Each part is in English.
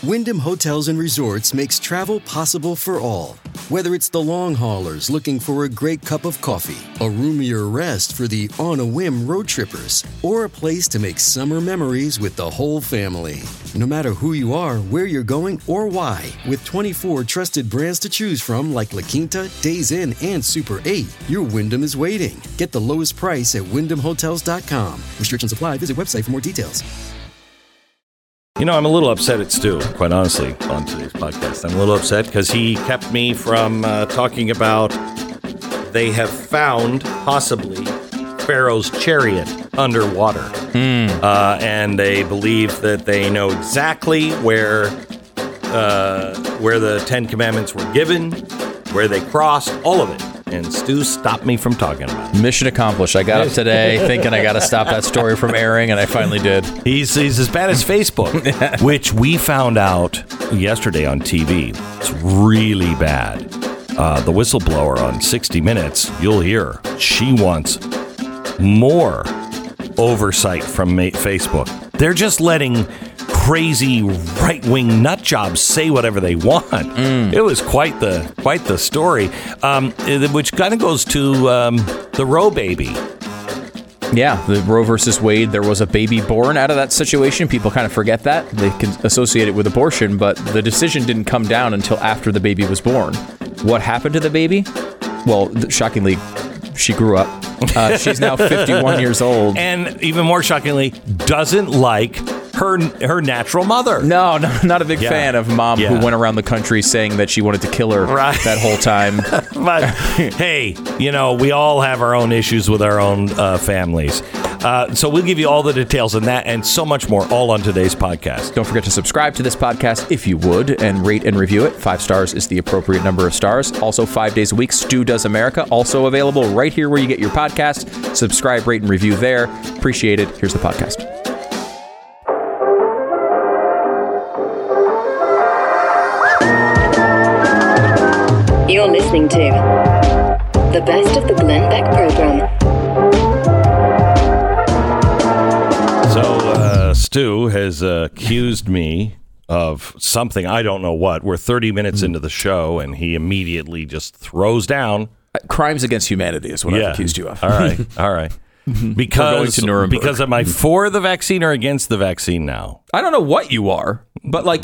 Wyndham Hotels and Resorts makes travel possible for all. Whether it's the long haulers looking for a great cup of coffee, a roomier rest for the on-a-whim road trippers, or a place to make summer memories with the whole family. No matter who you are, where you're going, or why, with 24 trusted brands to choose from like La Quinta, Days Inn, and Super 8, your Wyndham is waiting. Get the lowest price at WyndhamHotels.com. Restrictions apply. Visit website for more details. You know, I'm a little upset at Stu, quite honestly, on today's podcast. I'm a little upset because he kept me from talking about they have found, possibly, Pharaoh's chariot underwater. And they believe that they know exactly where the Ten Commandments were given, where they crossed, all of it. And Stu stopped me from talking about it. Mission accomplished. I got up today thinking I got to stop that story from airing, and I finally did. He's as bad as Facebook, which we found out yesterday on TV. It's really bad. The whistleblower on 60 Minutes, you'll hear, she wants more oversight from Facebook. They're just letting crazy right-wing nut jobs say whatever they want. It was quite the story, which kind of goes to the Roe baby. Yeah, the Roe versus Wade, there was a baby born out of that situation. People kind of forget that. They can associate it with abortion, but the decision didn't come down until after the baby was born. What happened to the baby? Well, shockingly, she grew up. She's now 51 years old. And even more shockingly, doesn't like her natural mother. No, not a big fan of mom who went around the country saying that she wanted to kill her that whole time. But hey, you know, we all have our own issues with our own families. So we'll give you all the details on that and so much more all on today's podcast. Don't forget to subscribe to this podcast if you would, and rate and review it. 5 stars is the appropriate number of stars. Also, 5 days a week, Stu Does America, also available right here where you get your podcast. Subscribe, rate, and review there. Appreciate it. Here's the podcast. You're listening to the best of the Glenn Beck program. So, Stu has accused me of something, I don't know what. We're 30 minutes into the show, and he immediately just throws down. Crimes against humanity is what I've accused you of. All right. Because am I for the vaccine or against the vaccine now? I don't know what you are, but like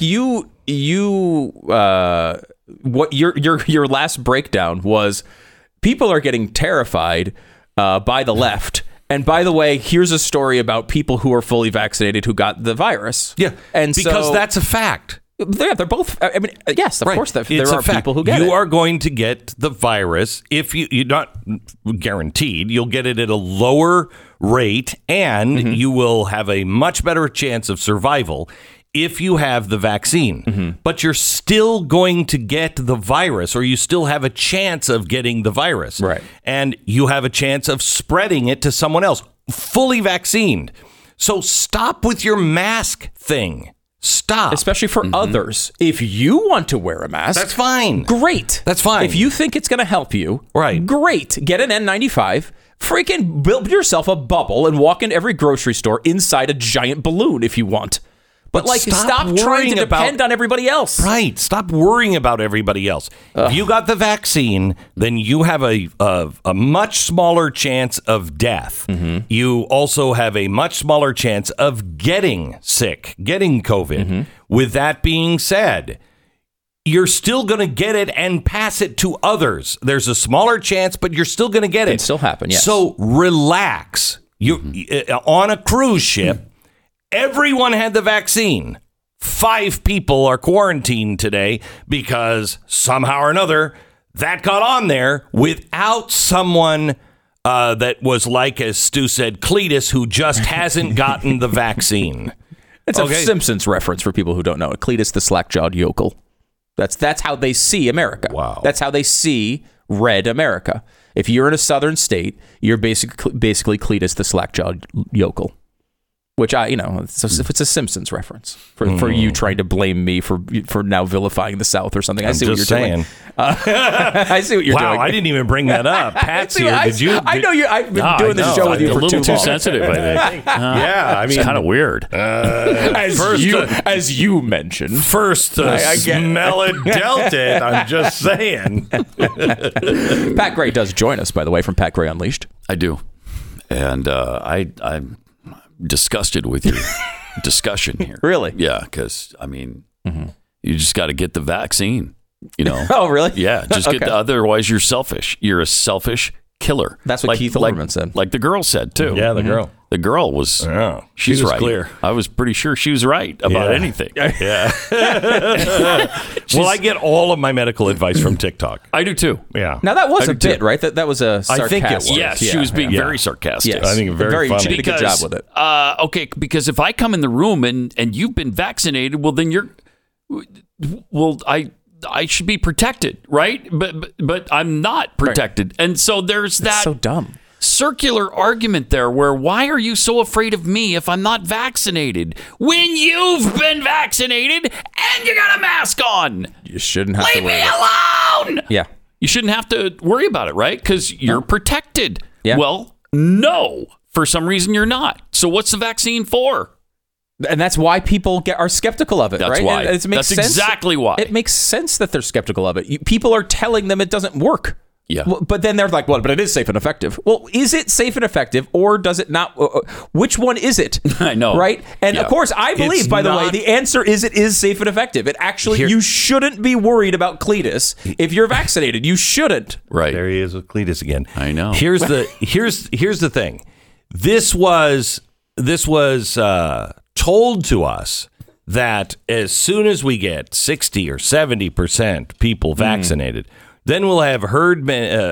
what your last breakdown was, people are getting terrified by the left. And by the way, here's a story about people who are fully vaccinated who got the virus. Yeah, and because that's a fact. They're both. I mean, yes, of course, there are people who get it. You are going to get the virus if you're not guaranteed. You'll get it at a lower rate, and you will have a much better chance of survival if you have the vaccine. But you're still going to get the virus, or you still have a chance of getting the virus. Right. And you have a chance of spreading it to someone else, fully vaccinated. So stop with your mask thing. Stop. Especially for others. If you want to wear a mask, that's fine. Great. That's fine. If you think it's going to help you, right? Great. Get an N95. Freaking build yourself a bubble and walk into every grocery store inside a giant balloon if you want. But like, stop trying to depend on everybody else. Right. Stop worrying about everybody else. If you got the vaccine, then you have a much smaller chance of death. You also have a much smaller chance of getting sick, getting COVID. With that being said, you're still going to get it and pass it to others. There's a smaller chance, but you're still going to get it. It can still happen, yes. So relax. You on a cruise ship. Everyone had the vaccine. 5 people are quarantined today because somehow or another that got on there without someone that was like, as Stu said, Cletus, who just hasn't gotten the vaccine. It's a Simpsons reference for people who don't know it. Cletus the slack-jawed yokel. That's how they see America. Wow. That's how they see red America. If you're in a southern state, you're basically Cletus the slack-jawed yokel. Which it's a Simpsons reference for you trying to blame me for now vilifying the South or something. I see what you're doing. I see what you're doing. Wow, I didn't even bring that up. Pat's here. Did you? I know you. I've been doing this show with you for too long. A little too sensitive, I think. Yeah, I mean, it's kind of weird. As you mentioned. First, smell it, dealt it. I'm just saying. Pat Gray does join us, by the way, from Pat Gray Unleashed. I do. And I'm disgusted with your discussion here. Really? Yeah, because, I mean, you just got to get the vaccine, Oh, really? Yeah, just get otherwise you're selfish. You're a selfish killer. That's what Keith Olbermann said. Like the girl said, too. Yeah, the girl. The girl was, she was right. clear. I was pretty sure she was right about anything. Yeah. Well, I get all of my medical advice from TikTok. I do, too. Yeah. Now, that was a bit, right? That was a sarcastic. I think it was. Yes, she was being very sarcastic. Yes. I think very funny. She did a good job with it. Okay, because if I come in the room and you've been vaccinated, well, then I should be protected, right? But I'm not protected. Right. And so there's that. That's so dumb. Circular argument there where why are you so afraid of me if I'm not vaccinated when you've been vaccinated and you got a mask on? You shouldn't have to worry. Leave me alone. Yeah. You shouldn't have to worry about it, right? Because you're protected. Yeah. Well, no, for some reason you're not. So what's the vaccine for? And that's why people are skeptical of it, That's right? why. It makes That's sense. exactly why. It makes sense that they're skeptical of it. People are telling them it doesn't work. Yeah. But then they're like, well, but it is safe and effective. Well, is it safe and effective or does it not? Which one is it? I know. Right? And of course, I believe, It's by the way, not- the answer is it is safe and effective. It actually, you shouldn't be worried about Cletus if you're vaccinated. You shouldn't. Right. There he is with Cletus again. I know. Here's the thing. This was told to us that as soon as we get 60 or 70% people vaccinated, then we'll have herd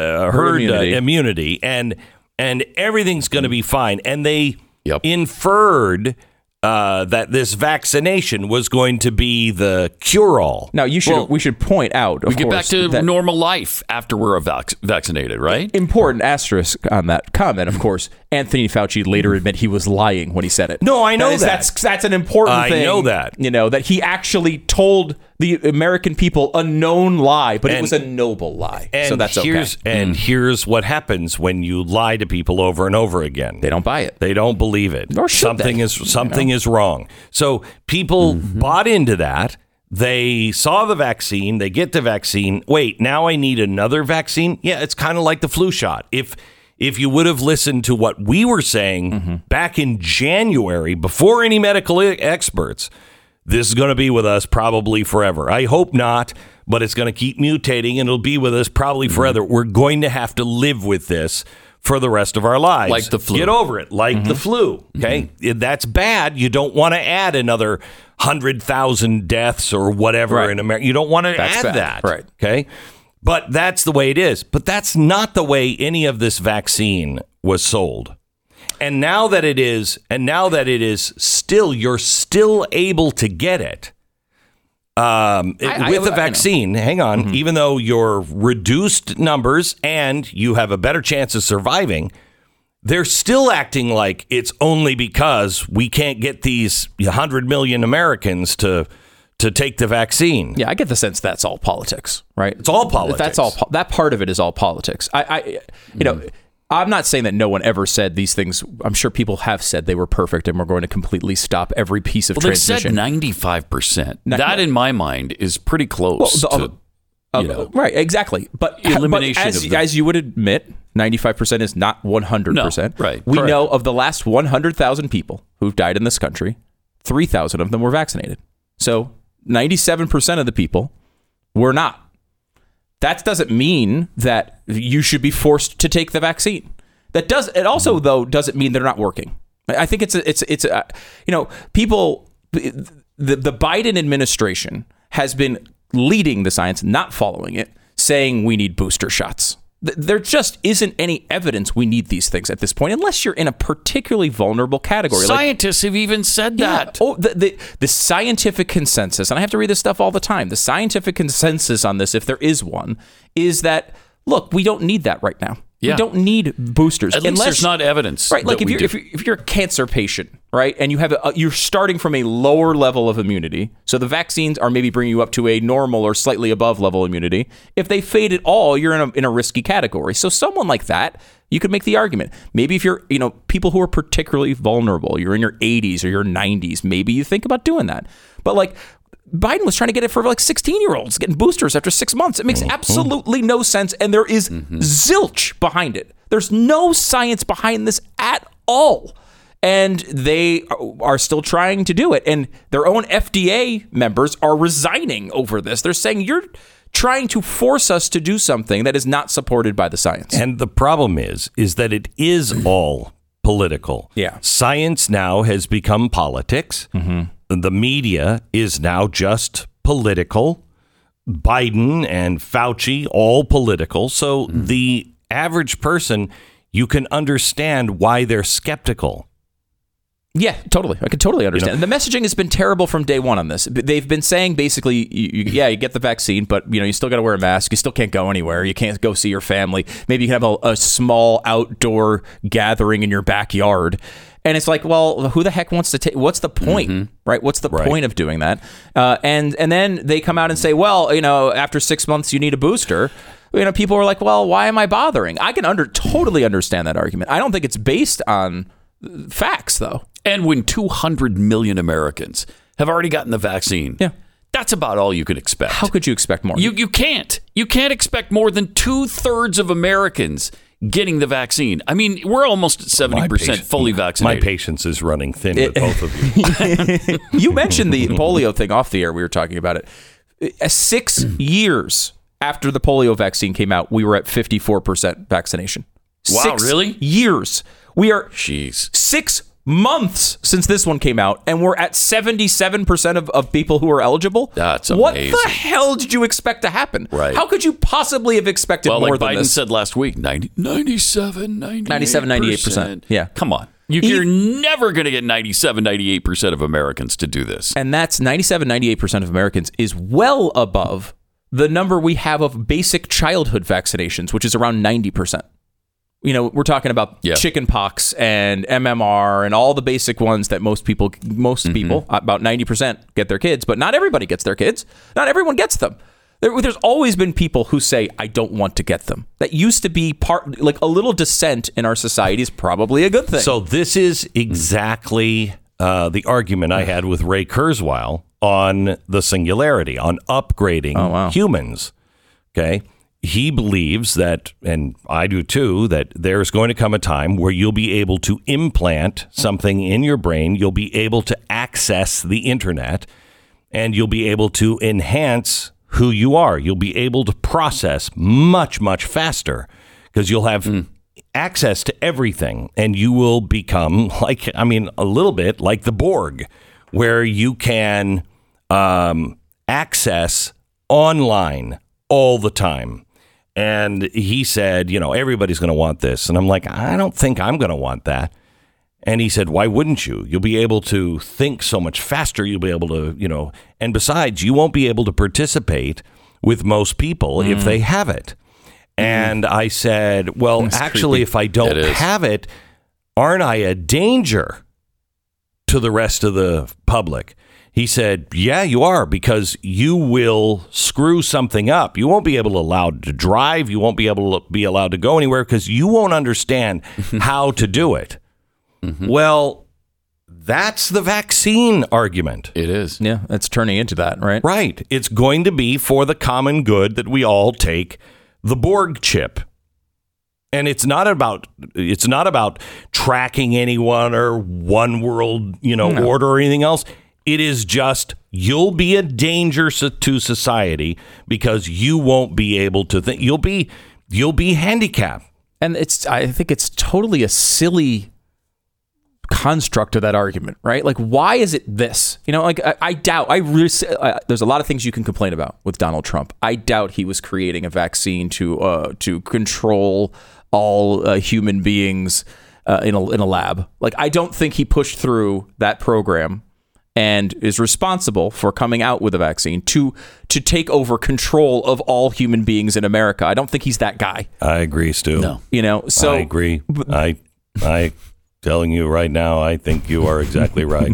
immunity and everything's going to be fine. And they inferred that this vaccination was going to be the cure-all. Now, we should point out, we get back to normal life after we're vaccinated, right? Important asterisk on that comment, of course. Anthony Fauci later admitted he was lying when he said it. No, I know that. That's an important thing. I know that. That he actually told the American people a known lie, but it was a noble lie. So that's okay. And here's what happens when you lie to people over and over again. They don't buy it. They don't believe it. Nor should something is wrong. So people bought into that. They saw the vaccine. They get the vaccine. Wait, now I need another vaccine? Yeah, it's kind of like the flu shot. If you would have listened to what we were saying back in January, before any medical experts, this is going to be with us probably forever. I hope not, but it's going to keep mutating and it'll be with us probably forever. We're going to have to live with this for the rest of our lives. Like the flu. Get over it, like the flu. Okay? That's bad. You don't want to add another 100,000 deaths or whatever in America. You don't want to add that. Right. Okay? But that's the way it is. But that's not the way any of this vaccine was sold. And now that it is, you're still able to get it. With the vaccine, hang on, even though you're reduced numbers and you have a better chance of surviving, they're still acting like it's only because we can't get these 100 million Americans to take the vaccine. Yeah, I get the sense that's all politics, right? It's all politics. That's all. That part of it is all politics. I'm not saying that no one ever said these things. I'm sure people have said they were perfect and we're going to completely stop every piece of transmission. They said 95%. That, in my mind, is pretty close to right, exactly. But elimination as you would admit, 95% is not 100%. No, right. We know of the last 100,000 people who've died in this country, 3,000 of them were vaccinated. So 97% of the people were not. That doesn't mean that you should be forced to take the vaccine. It also though doesn't mean they're not working. I think people. The Biden administration has been leading the science, not following it, saying we need booster shots. There just isn't any evidence we need these things at this point, unless you're in a particularly vulnerable category. Scientists have even said that. Oh, the scientific consensus, and I have to read this stuff all the time, the scientific consensus on this, if there is one, is that, look, we don't need that right now. Yeah. We don't need boosters. At least there's not evidence. Right, like that if you're a cancer patient, right, and you have you're starting from a lower level of immunity, so the vaccines are maybe bringing you up to a normal or slightly above level immunity. If they fade at all, you're in a risky category. So someone like that, you could make the argument. Maybe if you're, people who are particularly vulnerable, you're in your 80s or your 90s, maybe you think about doing that. But like Biden was trying to get it for like 16-year-olds getting boosters after 6 months. It makes absolutely no sense, and there is zilch behind it. There's no science behind this at all. And they are still trying to do it. And their own FDA members are resigning over this. They're saying, you're trying to force us to do something that is not supported by the science. And the problem is that it is all political. Yeah. Science now has become politics. The media is now just political. Biden and Fauci, all political. So the average person, you can understand why they're skeptical. Yeah, totally. I could totally understand. The messaging has been terrible from day one on this. They've been saying basically, you get the vaccine, but you still got to wear a mask. You still can't go anywhere. You can't go see your family. Maybe you can have a small outdoor gathering in your backyard. And it's like, well, who the heck wants to take? What's the point, right? What's the point of doing that? And then they come out and say, well, after 6 months, you need a booster. People are like, well, why am I bothering? I can totally understand that argument. I don't think it's based on facts, though. And when 200 million Americans have already gotten the vaccine, that's about all you could expect. How could you expect more? You can't. You can't expect more than 2/3 of Americans getting the vaccine. I mean, we're almost at 70% fully vaccinated. My patience is running thin with both of you. You mentioned the polio thing off the air. We were talking about it. 6 years after the polio vaccine came out, we were at 54% vaccination. Wow, 6 really? years. We are 6 months since this one came out, and we're at 77% of people who are eligible. That's What amazing. the hell did you expect to happen? Right. How could you possibly have expected more like than Biden this? said last week, 97, 98%. Yeah. Come on. You're never going to get 97, 98% of Americans to do this. And that's 97, 98% of Americans is well above the number we have of basic childhood vaccinations, which is around 90%. We're talking about chicken pox and MMR and all the basic ones that most people, about 90% get their kids, but not everybody gets their kids. Not everyone gets them. There's always been people who say, I don't want to get them. That used to be like a little dissent in our society is probably a good thing. So this is exactly the argument I had with Ray Kurzweil on the singularity, on upgrading humans. Okay. He believes that, and I do too, that there's going to come a time where you'll be able to implant something in your brain. You'll be able to access the internet, and you'll be able to enhance who you are. You'll be able to process much, much faster because you'll have access to everything, and you will become a little bit like the Borg, where you can access online all the time. And he said, everybody's going to want this. And I'm like, I don't think I'm going to want that. And he said, why wouldn't you? You'll be able to think so much faster. You'll be able to, and besides, you won't be able to participate with most people if they have it. And I said, well, That's actually, creepy. if I don't have it, aren't I a danger to the rest of the public? He said, yeah, you are, because you will screw something up. You won't be allowed to drive. You won't be allowed to go anywhere because you won't understand how to do it. Well, that's the vaccine argument. It is. Yeah, it's turning into that, right? Right. It's going to be for the common good that we all take the Borg chip. And it's not about tracking anyone or one world, order or anything else. It is just you'll be a danger to society because you won't be able to think. You'll be handicapped. And I think it's totally a silly construct of that argument, right? Like, why is it this? I doubt. There's a lot of things you can complain about with Donald Trump. I doubt he was creating a vaccine to control all human beings in a lab. Like, I don't think he pushed through that program and is responsible for coming out with a vaccine to take over control of all human beings in America. I don't think he's that guy. I agree, Stu. No. You know, so I agree. I telling you right now, I think you are exactly right.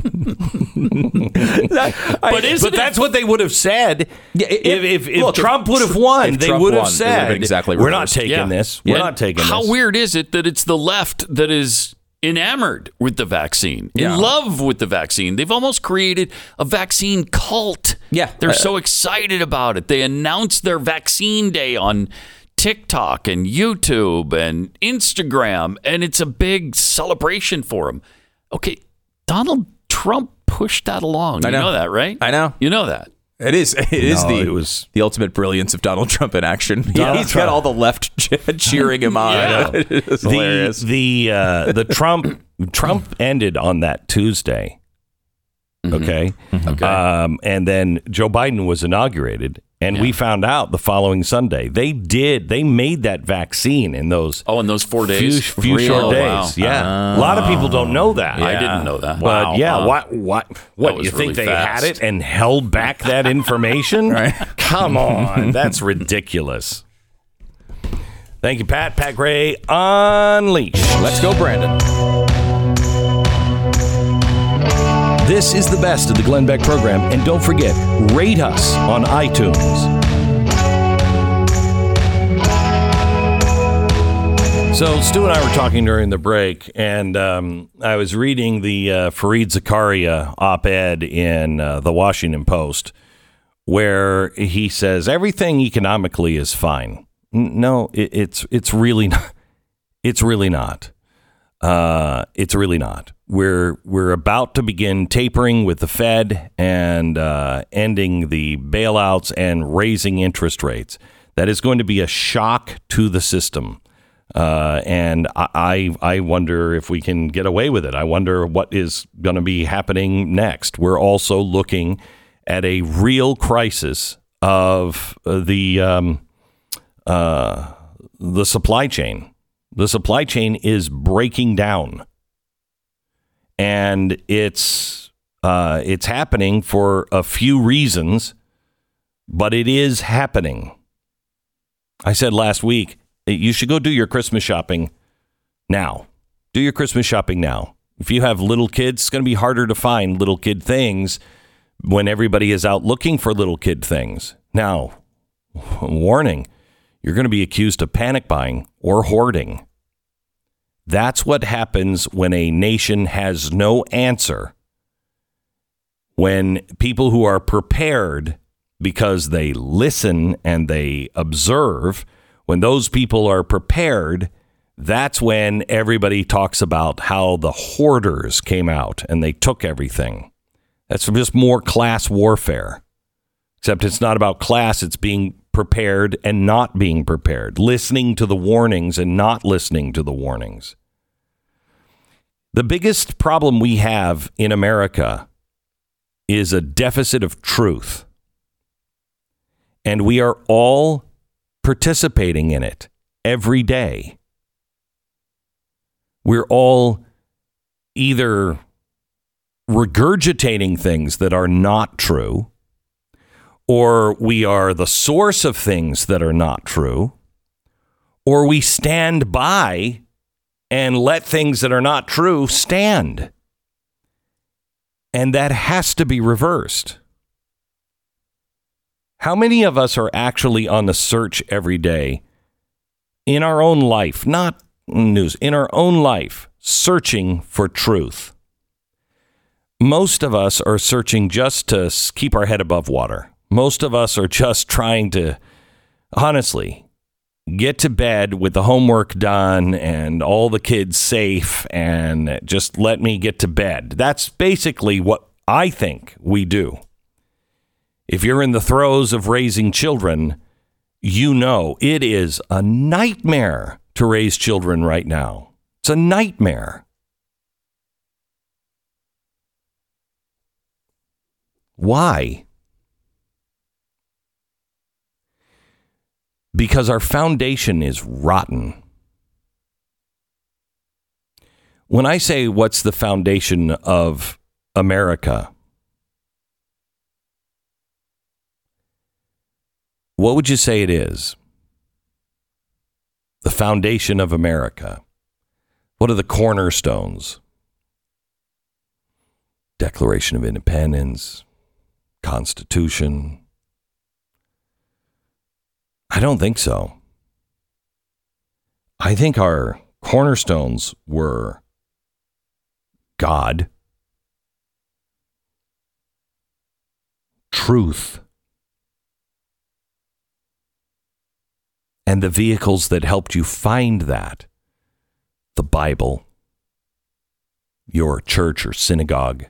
But that's what they would have said if Trump would have won. They would have said, exactly "We're not reversed. taking this. We're not taking this." How weird is it that it's the left that is enamored with the vaccine, Yeah. in love with the vaccine? They've almost created a vaccine cult. Yeah. They're so excited about it. They announced their vaccine day on TikTok and YouTube and Instagram, and it's a big celebration for them. Okay, Donald Trump pushed that along. You know that, right? I know. You know that. It is it was the ultimate brilliance of Donald Trump in action. He's Trump. got all the left cheering him on. Yeah. It's hilarious. The Trump ended on that Tuesday. Okay. Okay. And then Joe Biden was inaugurated, and we found out the following Sunday they made that vaccine in those in those 4 days. few short days. Wow. Yeah, a lot of people don't know that. I didn't know that. But what was you think really they fast. had it and held back that information? Right. Come on, that's ridiculous. Thank you, Pat. Pat Gray, Unleashed. Let's go, Brandon. This is the best of the Glenn Beck program. And don't forget, rate us on iTunes. So Stu and I were talking during the break, and I was reading the Fareed Zakaria op-ed in the Washington Post, where he says everything economically is fine. No, it's really not. It's really not. It's really not. We're about to begin tapering with the Fed and ending the bailouts and raising interest rates. That is going to be a shock to the system. And I wonder if we can get away with it. I wonder what is going to be happening next. We're also looking at a real crisis of the supply chain. The supply chain is breaking down, and it's happening for a few reasons, but it is happening. I said last week, you should go do your Christmas shopping now. Do your Christmas shopping now. If you have little kids, it's going to be harder to find little kid things when everybody is out looking for little kid things. Now, warning, you're going to be accused of panic buying or hoarding. That's what happens when a nation has no answer. When people who are prepared because they listen and they observe, when those people are prepared, that's when everybody talks about how the hoarders came out and they took everything. That's just more class warfare. Except it's not about class, it's being prepared and not being prepared, listening to the warnings and not listening to the warnings. The biggest problem we have in America is a deficit of truth. And we are all participating in it every day. We're all either regurgitating things that are not true, or we are the source of things that are not true, or we stand by and let things that are not true stand. And that has to be reversed. How many of us are actually on the search every day in our own life, not news, in our own life, searching for truth? Most of us are searching just to keep our head above water. Most of us are just trying to, honestly, get to bed with the homework done and all the kids safe and just let me get to bed. That's basically what I think we do. If you're in the throes of raising children, you know it is a nightmare to raise children right now. It's a nightmare. Why? Because our foundation is rotten. When I say what's the foundation of America, what would you say it is? The foundation of America. What are the cornerstones? Declaration of Independence, Constitution. I don't think so. I think our cornerstones were God, truth, and the vehicles that helped you find that. The Bible, your church or synagogue.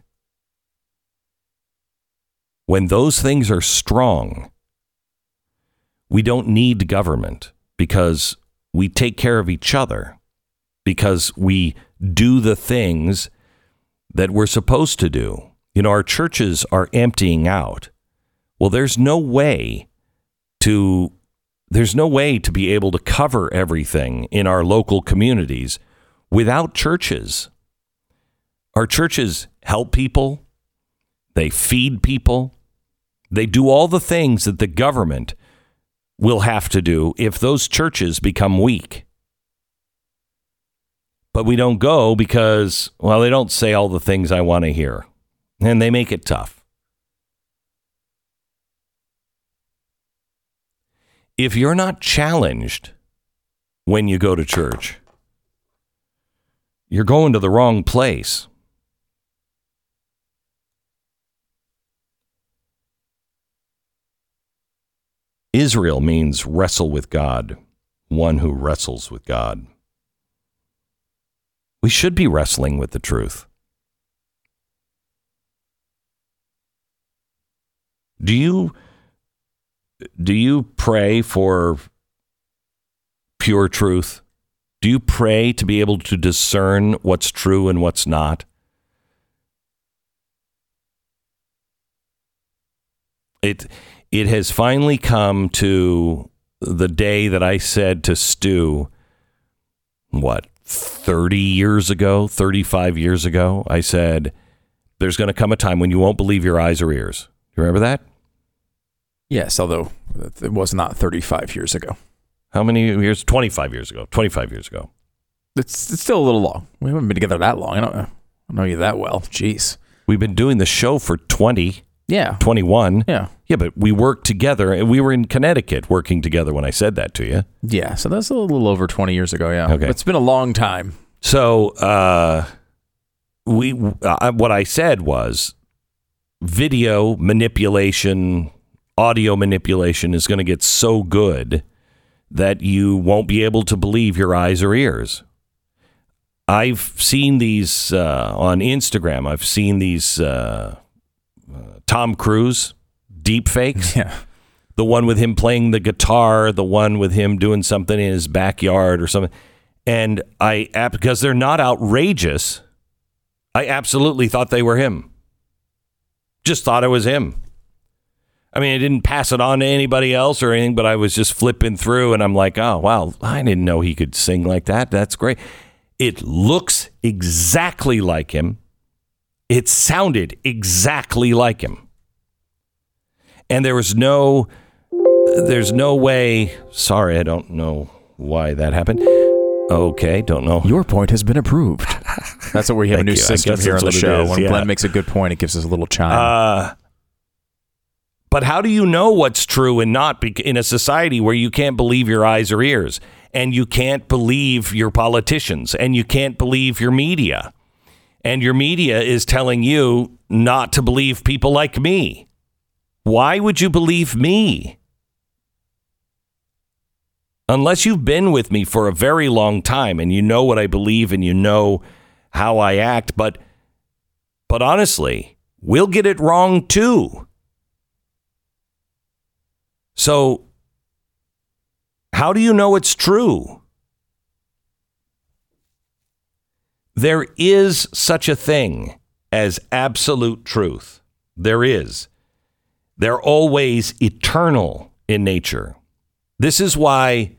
When those things are strong, we don't need government because we take care of each other, because we do the things that we're supposed to do. You know, our churches are emptying out. Well, there's no way to be able to cover everything in our local communities without churches. Our churches help people. They feed people. They do all the things that the government will have to do if those churches become weak. But we don't go because, well, they don't say all the things I want to hear. And they make it tough. If you're not challenged when you go to church, you're going to the wrong place. Israel means wrestle with God, one who wrestles with God. We should be wrestling with the truth. Do you pray for pure truth? Do you pray to be able to discern what's true and what's not? It has finally come to the day that I said to Stu, 35 years ago, I said, there's going to come a time when you won't believe your eyes or ears. You remember that? Yes, although it was not 35 years ago. How many years? 25 years ago. 25 years ago. It's still a little long. We haven't been together that long. I don't know you that well. Jeez. We've been doing the show for 21. Yeah. Yeah, but we worked together, and we were in Connecticut working together when I said that to you. Yeah, so that's a little over 20 years ago, yeah. Okay. But it's been a long time. So what I said was video manipulation, audio manipulation is going to get so good that you won't be able to believe your eyes or ears. I've seen these on Instagram. I've seen these Tom Cruise deep fakes. Yeah. The one with him playing the guitar, the one with him doing something in his backyard or something. And because they're not outrageous, I absolutely thought they were him. Just thought it was him. I mean, I didn't pass it on to anybody else or anything, but I was just flipping through and I'm like, oh, wow, I didn't know he could sing like that. That's great. It looks exactly like him. It sounded exactly like him. And there's no way. Sorry, I don't know why that happened. Okay, don't know. Your point has been approved. That's what we have a new system here on the show. When Glenn makes a good point, it gives us a little chime. But how do you know what's true and not in a society where you can't believe your eyes or ears, and you can't believe your politicians, and you can't believe your media, and your media is telling you not to believe people like me? Why would you believe me? Unless you've been with me for a very long time and you know what I believe and you know how I act, but honestly, we'll get it wrong too. So, how do you know it's true? There is such a thing as absolute truth. There is. They're always eternal in nature. This is why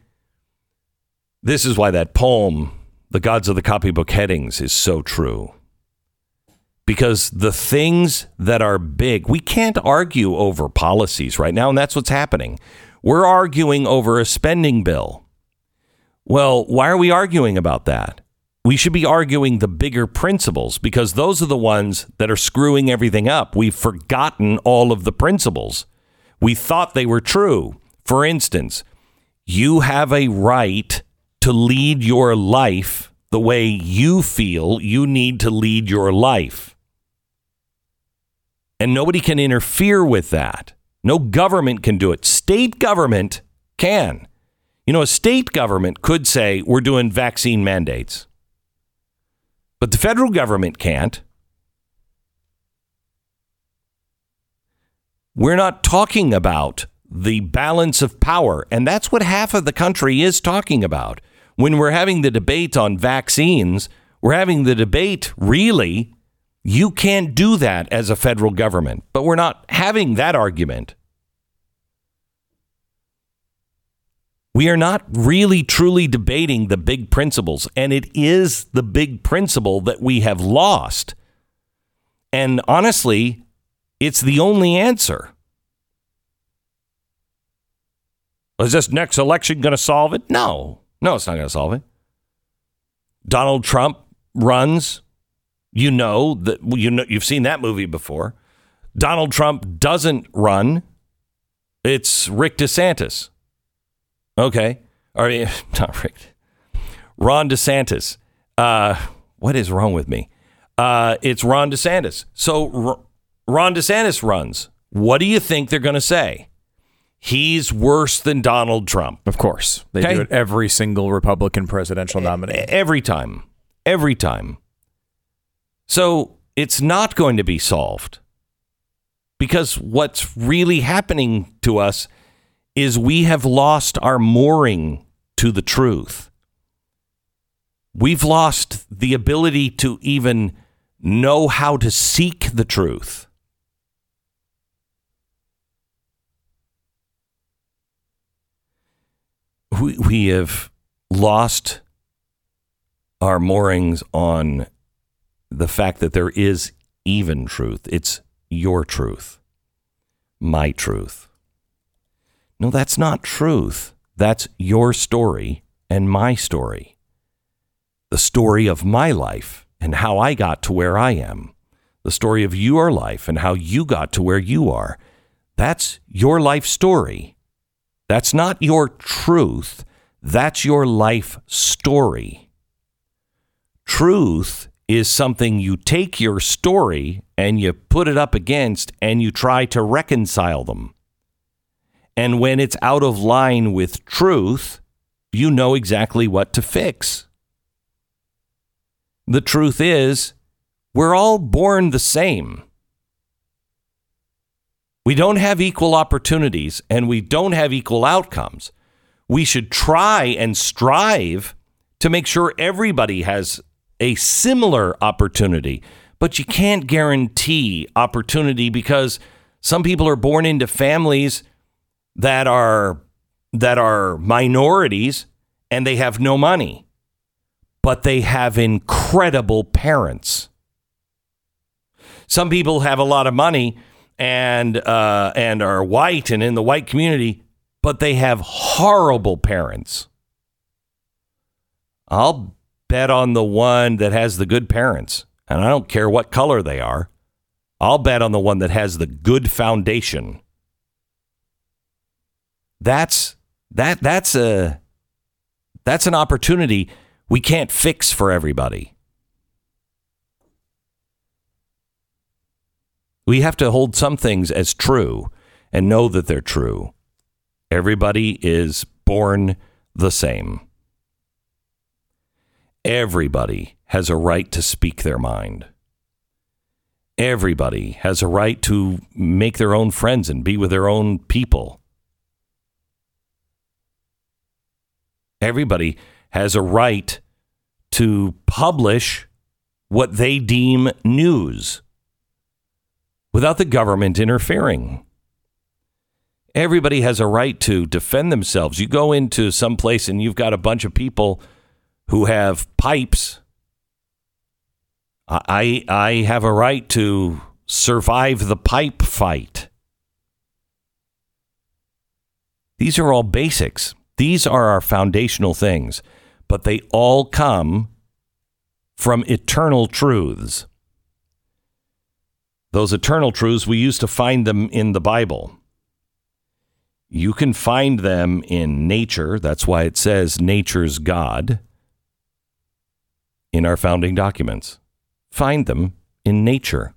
that poem, The Gods of the Copybook Headings, is so true. Because the things that are big, we can't argue over policies right now, and that's what's happening. We're arguing over a spending bill. Well, why are we arguing about that? We should be arguing the bigger principles, because those are the ones that are screwing everything up. We've forgotten all of the principles. We thought they were true. For instance, you have a right to lead your life the way you feel you need to lead your life. And nobody can interfere with that. No government can do it. State government can. You know, a state government could say, we're doing vaccine mandates. But the federal government can't. We're not talking about the balance of power. And that's what half of the country is talking about. When we're having the debate on vaccines, we're having the debate, really, you can't do that as a federal government. But we're not having that argument. We are not really truly debating the big principles, and it is the big principle that we have lost. And honestly, it's the only answer. Is this next election going to solve it? No, it's not going to solve it. Donald Trump runs. You've seen that movie before. Donald Trump doesn't run. It's Rick DeSantis. Okay. Not Rick. Ron DeSantis. What is wrong with me? It's Ron DeSantis. So Ron DeSantis runs. What do you think they're going to say? He's worse than Donald Trump. Of course. They do it every single Republican presidential nominee. Every time. So it's not going to be solved. Because what's really happening to us is we have lost our mooring to the truth. We've lost the ability to even know how to seek the truth. We have lost our moorings on the fact that there is even truth. It's your truth, my truth. No, that's not truth. That's your story and my story. The story of my life and how I got to where I am. The story of your life and how you got to where you are. That's your life story. That's not your truth. That's your life story. Truth is something you take your story and you put it up against and you try to reconcile them. And when it's out of line with truth, you know exactly what to fix. The truth is, we're all born the same. We don't have equal opportunities and we don't have equal outcomes. We should try and strive to make sure everybody has a similar opportunity. But you can't guarantee opportunity because some people are born into families that are minorities and they have no money, but they have incredible parents. Some people have a lot of money and are white and in the white community, but they have horrible parents. I'll bet on the one that has the good parents, and I don't care what color they are. I'll bet on the one that has the good foundation. That's an opportunity we can't fix for everybody. We have to hold some things as true and know that they're true. Everybody is born the same. Everybody has a right to speak their mind. Everybody has a right to make their own friends and be with their own people. Everybody has a right to publish what they deem news without the government interfering. Everybody has a right to defend themselves. You go into some place and you've got a bunch of people who have pipes. I have a right to survive the pipe fight. These are all basics. These are our foundational things, but they all come from eternal truths. Those eternal truths, we used to find them in the Bible. You can find them in nature. That's why it says nature's God in our founding documents. Find them in nature.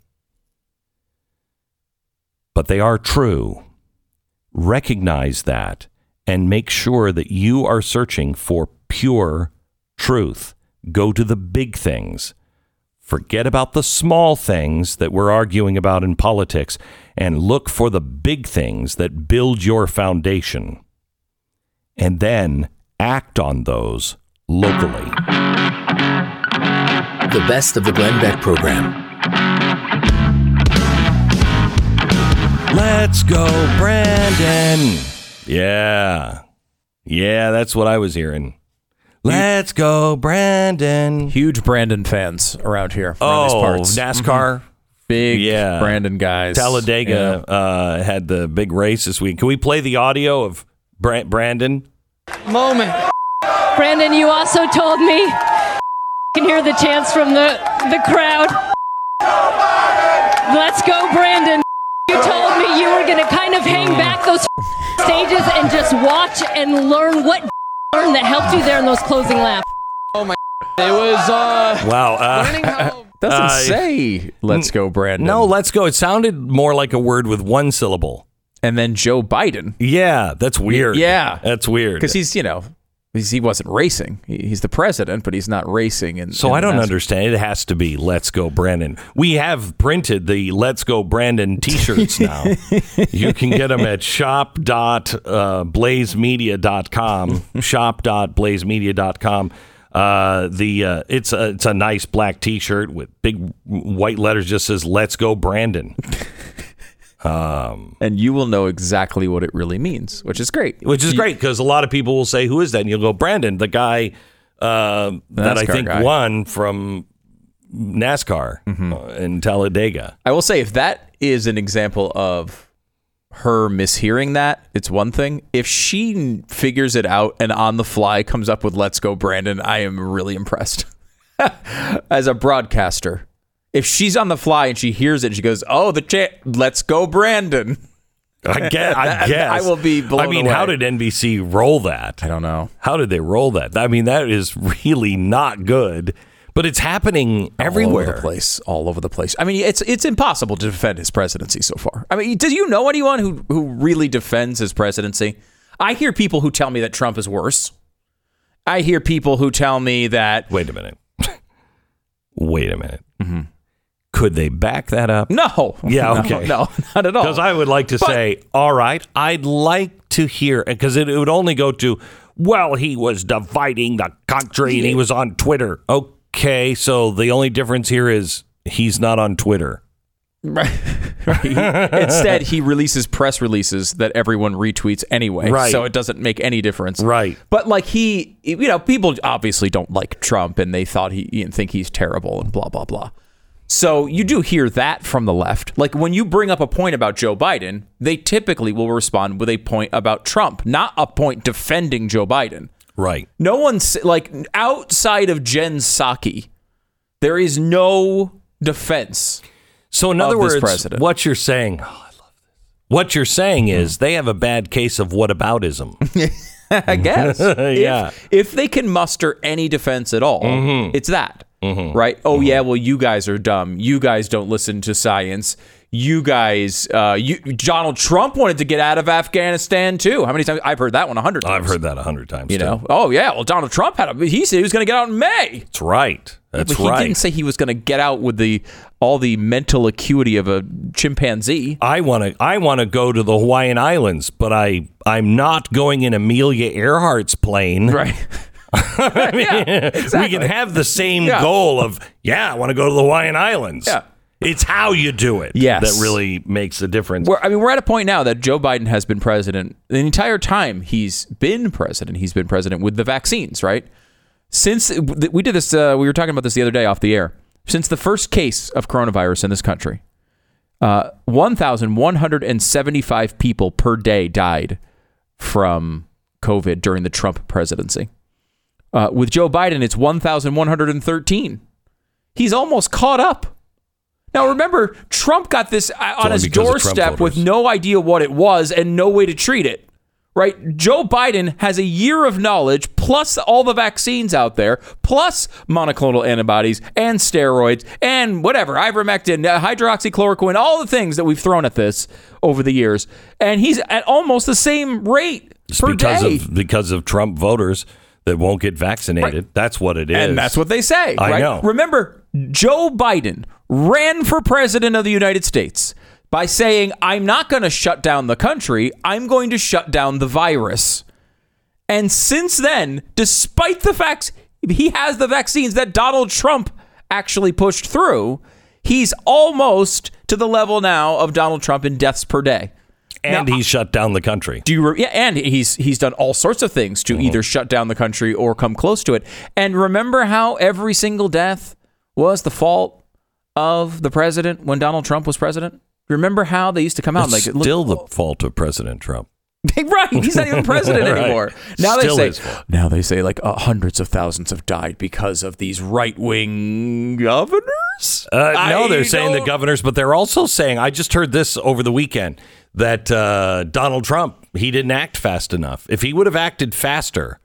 But they are true. Recognize that and make sure that you are searching for pure truth. Go to the big things. Forget about the small things that we're arguing about in politics and look for the big things that build your foundation. And then act on those locally. The best of the Glenn Beck program. Let's go, Brandon. Yeah, that's what I was hearing. Let's go, Brandon. Huge Brandon fans around here. Around these parts. NASCAR. Big Brandon guys. Talladega had the big race this week. Can we play the audio of Brandon? Moment. Brandon, you also told me you can hear the chants from the crowd. Let's go, Brandon. You told me you were going to kind of hang back those stages and just watch and learn what that helped you there in those closing laps. Oh my! It was learning how. Doesn't say "Let's go, Brandon." No, "Let's go." It sounded more like a word with one syllable. And then Joe Biden. Yeah, that's weird. Yeah, that's weird. Because he wasn't racing. He's the president, but he's not racing. So I don't understand. It has to be "Let's go, Brandon." We have printed the "Let's go, Brandon" T-shirts now. You can get them at shop.blazemedia.com. Shop.blazemedia.com. It's a nice black T-shirt with big white letters. Just says "Let's go, Brandon." And you will know exactly what it really means, which is great. Which is great because a lot of people will say, "Who is that?" And you'll go, "Brandon, the guy that I think won from NASCAR in Talladega." I will say, if that is an example of her mishearing that, it's one thing. If she figures it out and on the fly comes up with "Let's go, Brandon," I am really impressed as a broadcaster. If she's on the fly and she hears it, and she goes, "Oh, the chant, let's go, Brandon." I guess. I will be blown away. How did NBC roll that? I don't know. How did they roll that? I mean, that is really not good. But it's happening everywhere. All over the place. I mean, it's impossible to defend his presidency so far. I mean, do you know anyone who really defends his presidency? I hear people who tell me that Trump is worse. I hear people who tell me that... Wait a minute. Mm-hmm. Could they back that up? No. Yeah, okay. No, not at all. Because I would like to say, all right, I'd like to hear, because it would only go to, well, he was dividing the country and he was on Twitter. Okay, so the only difference here is he's not on Twitter. Right. Instead, he releases press releases that everyone retweets anyway. Right. So it doesn't make any difference. Right. But like people obviously don't like Trump and they think he's terrible and blah, blah, blah. So you do hear that from the left. Like when you bring up a point about Joe Biden, they typically will respond with a point about Trump, not a point defending Joe Biden. Right. No one's like outside of Jen Psaki, there is no defense. So in other words, what you're saying, I love this. What you're saying is they have a bad case of whataboutism. I guess. Yeah. If they can muster any defense at all, it's that. Right? Oh, yeah, well, you guys are dumb. You guys don't listen to science. You guys, Donald Trump wanted to get out of Afghanistan, too. How many times? I've heard that one 100 times. I've heard that 100 times, you know? Oh, yeah, well, Donald Trump he said he was going to get out in May. That's right. That's right. He didn't say he was going to get out with all the mental acuity of a chimpanzee. I want to go to the Hawaiian Islands, but I'm not going in Amelia Earhart's plane. Right. I mean, exactly. We can have the same goal of, I want to go to the Hawaiian Islands. Yeah. It's how you do it that really makes a difference. We're at a point now that Joe Biden has been president the entire time he's been president. He's been president with the vaccines, right? Since we did this, we were talking about this the other day off the air. since the first case of coronavirus in this country, 1,175 people per day died from COVID during the Trump presidency. With Joe Biden, it's 1,113. He's almost caught up. Now, remember, Trump got this on his doorstep with no idea what it was and no way to treat it. Right? Joe Biden has a year of knowledge, plus all the vaccines out there, plus monoclonal antibodies and steroids and whatever, ivermectin, hydroxychloroquine, all the things that we've thrown at this over the years. And he's at almost the same rate per day. Because of Trump voters that won't get vaccinated. Right. That's what it is. And that's what they say. I know. Remember, Joe Biden ran for president of the United States by saying, I'm not going to shut down the country, I'm going to shut down the virus. And since then, despite the fact he has the vaccines that Donald Trump actually pushed through, he's almost to the level now of Donald Trump in deaths per day. And he's shut down the country. And he's done all sorts of things to either shut down the country or come close to it. And remember how every single death was the fault of the president when Donald Trump was president? Remember how they used to come out it's like still the fault of President Trump. Right, he's not even president anymore. Now still they say like hundreds of thousands have died because of these right-wing governors. No, they're saying the governors, but they're also saying, I just heard this over the weekend, that Donald Trump, he didn't act fast enough. If he would have acted faster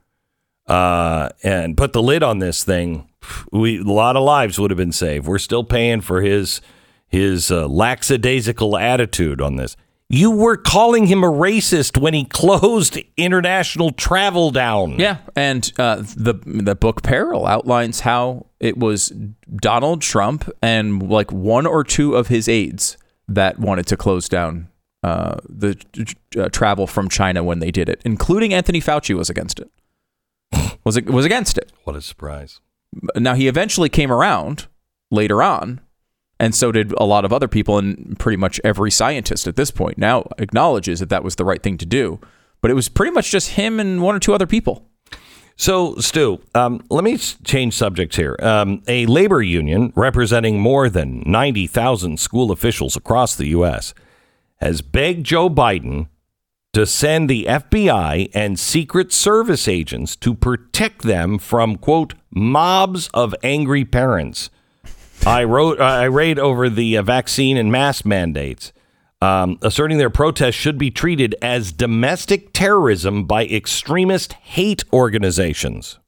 and put the lid on this thing, a lot of lives would have been saved. We're still paying for his lackadaisical attitude on this. You were calling him a racist when he closed international travel down. Yeah, and the book Peril outlines how it was Donald Trump and like one or two of his aides that wanted to close down the travel from China when they did it, including Anthony Fauci was against it. Was against it. What a surprise. Now, he eventually came around later on, and so did a lot of other people, and pretty much every scientist at this point now acknowledges that was the right thing to do. But it was pretty much just him and one or two other people. So, Stu, let me change subjects here. A labor union representing more than 90,000 school officials across the U.S. has begged Joe Biden to send the FBI and Secret Service agents to protect them from, quote, mobs of angry parents. I read over the vaccine and mask mandates, asserting their protests should be treated as domestic terrorism by extremist hate organizations.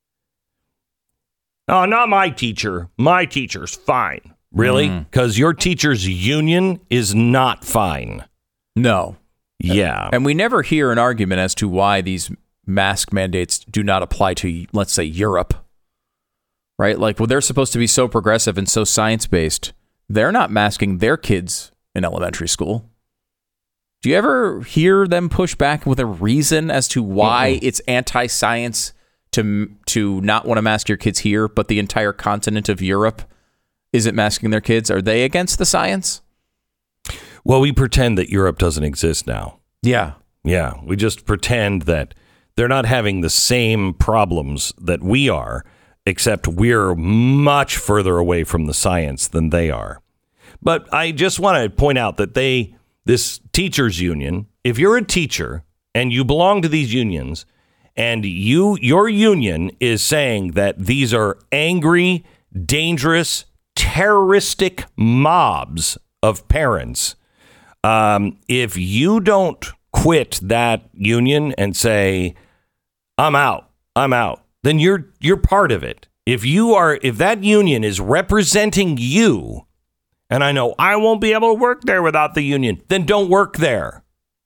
Oh, not my teacher. My teacher's fine. Really? Because your teacher's union is not fine. No. Yeah. And we never hear an argument as to why these mask mandates do not apply to, let's say, Europe. Right? Like, well, they're supposed to be so progressive and so science-based. They're not masking their kids in elementary school. Do you ever hear them push back with a reason as to why it's anti-science to not want to mask your kids here, but the entire continent of Europe isn't masking their kids? Are they against the science? Well, we pretend that Europe doesn't exist now. Yeah. Yeah. We just pretend that they're not having the same problems that we are, except we're much further away from the science than they are. But I just want to point out that this teachers union, if you're a teacher and you belong to these unions and your union is saying that these are angry, dangerous, terroristic mobs of parents, if you don't quit that union and say, I'm out, then you're part of it. If that union is representing you, and I know I won't be able to work there without the union, then don't work there.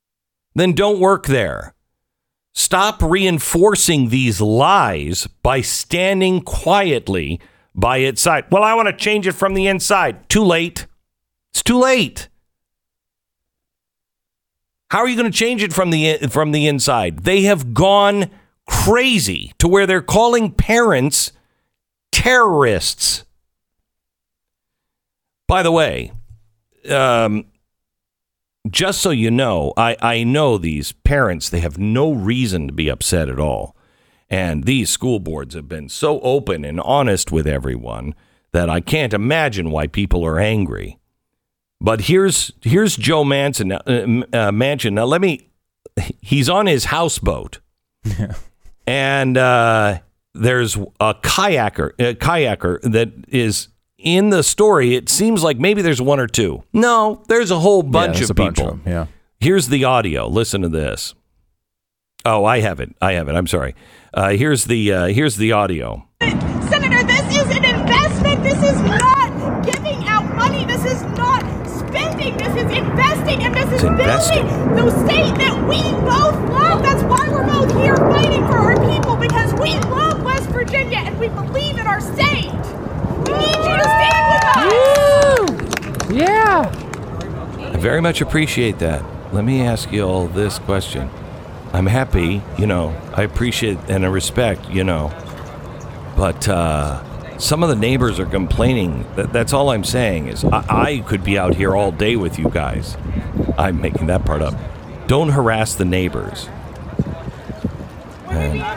Stop reinforcing these lies by standing quietly by its side. Well, I want to change it from the inside. Too late. It's too late. How are you going to change it from the inside? They have gone crazy to where they're calling parents terrorists. By the way, just so you know, I know these parents, they have no reason to be upset at all. And these school boards have been so open and honest with everyone that I can't imagine why people are angry. But here's Joe Manchin. Now he's on his houseboat. Yeah. And there's a kayaker that is in the story. It seems like maybe there's one or two. No, there's a whole bunch of people. Yeah. Here's the audio. Listen to this. Oh, I have it. I'm sorry. Here's the audio. Senator, this is an investment. This is not giving out money. This is not spending. This is investing, and this is building the state that we both love. That's why we're both here fighting for our people, because we love West Virginia and we believe in our state. We need you to stand with us. Woo! Yeah. I very much appreciate that. Let me ask you all this question. I'm happy, I appreciate and I respect, but some of the neighbors are complaining. That's all I'm saying is I could be out here all day with you guys. I'm making that part up. Don't harass the neighbors. And,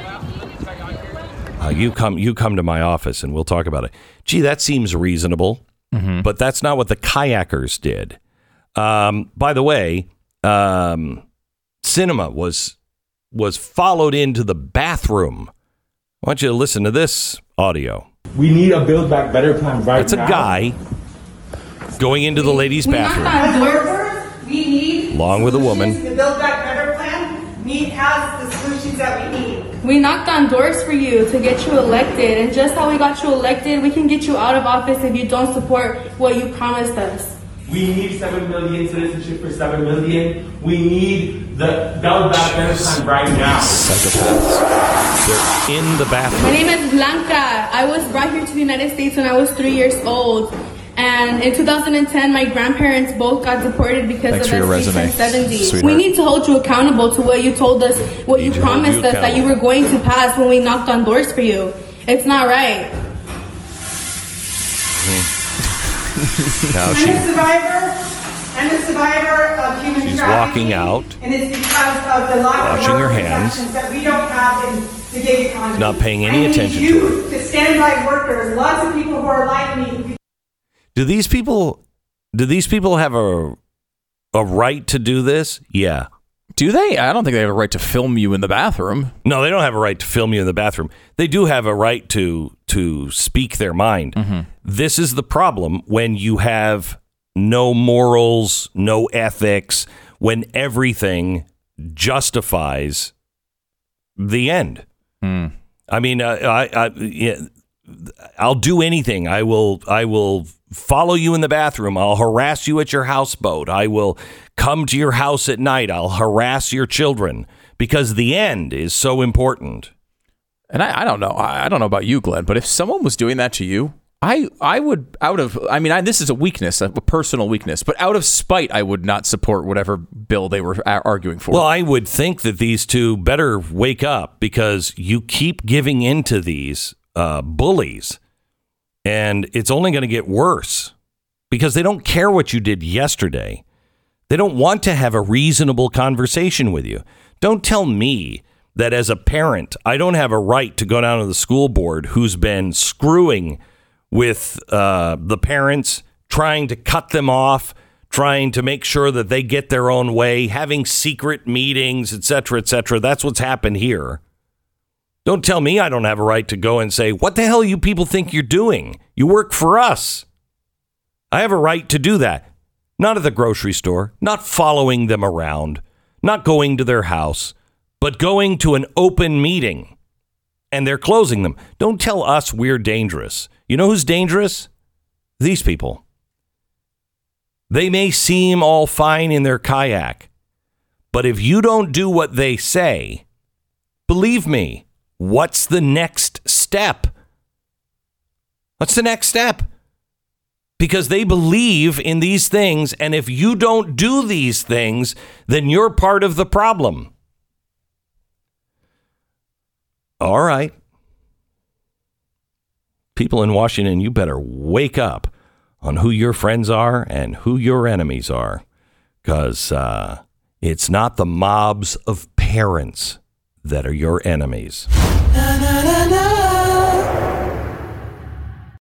you come to my office and we'll talk about it. Gee, that seems reasonable, but that's not what the kayakers did. By the way, Cinema was followed into the bathroom. I want you to listen to this audio. We need a Build Back Better plan right now. It's a guy going into the ladies' bathroom. We need along with a woman. The Build Back Better plan has the solutions that we need. We knocked on doors for you to get you elected, and just how we got you elected, we can get you out of office if you don't support what you promised us. We need 7 million citizenship for 7 million. We need the Build Back Better plan right now. Psychopaths. They're in the bathroom. My name is Blanca. I was brought here to the United States when I was 3 years old. And in 2010, my grandparents both got deported because of SB 1070. We need to hold you accountable to what you told us, what you promised us that you were going to pass when we knocked on doors for you. It's not right. Now I'm a survivor of human trafficking. She's walking out. And it's because of the lack of washing her hands. That we don't have in the gig economy. Not paying any attention to her. To stand by workers, lots of people who are like me. Do these people have a right to do this? Yeah. Do they? I don't think they have a right to film you in the bathroom. No, they don't have a right to film you in the bathroom. They do have a right to speak their mind. Mm-hmm. This is the problem when you have no morals, no ethics, when everything justifies the end. Mm. I mean, I'll do anything. I will follow you in the bathroom. I'll harass you at your houseboat. I will come to your house at night. I'll harass your children because the end is so important. And I don't know. I don't know about you, Glenn, but if someone was doing that to you, I would, this is a weakness, a personal weakness, but out of spite, I would not support whatever bill they were arguing for. Well, I would think that these two better wake up because you keep giving into these bullies. And it's only going to get worse because they don't care what you did yesterday. They don't want to have a reasonable conversation with you. Don't tell me that as a parent, I don't have a right to go down to the school board who's been screwing with the parents, trying to cut them off, trying to make sure that they get their own way, having secret meetings, et cetera, et cetera. That's what's happened here. Don't tell me I don't have a right to go and say, what the hell you people think you're doing? You work for us. I have a right to do that. Not at the grocery store, not following them around, not going to their house, but going to an open meeting. And they're closing them. Don't tell us we're dangerous. You know who's dangerous? These people. They may seem all fine in their kayak, but if you don't do what they say, believe me, what's the next step? What's the next step? Because they believe in these things, and if you don't do these things, then you're part of the problem. All right. People in Washington, you better wake up on who your friends are and who your enemies are, because it's not the mobs of parents that are your enemies. Na, na, na, na.